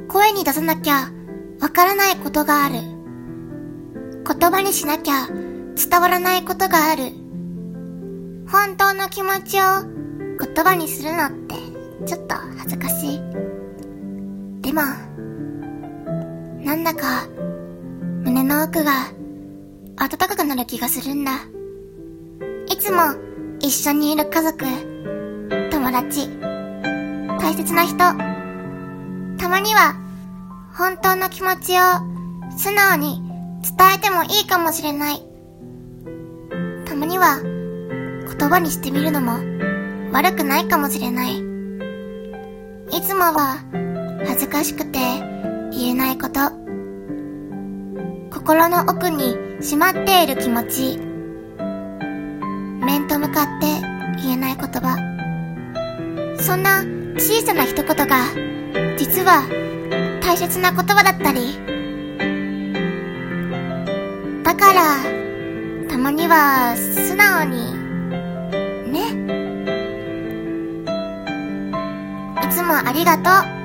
声に出さなきゃわからないことがある。言葉にしなきゃ伝わらないことがある。本当の気持ちを言葉にするのってちょっと恥ずかしい。でもなんだか胸の奥が温かくなる気がするんだ。いつも一緒にいる家族、友達、大切な人、たまには本当の気持ちを素直に伝えてもいいかもしれない。たまには言葉にしてみるのも悪くないかもしれない。いつもは恥ずかしくて言えないこと、心の奥にしまっている気持ち、面と向かって言えない言葉、そんな小さな一言が実は大切な言葉だったり、だからたまには素直にね。いつもありがとう。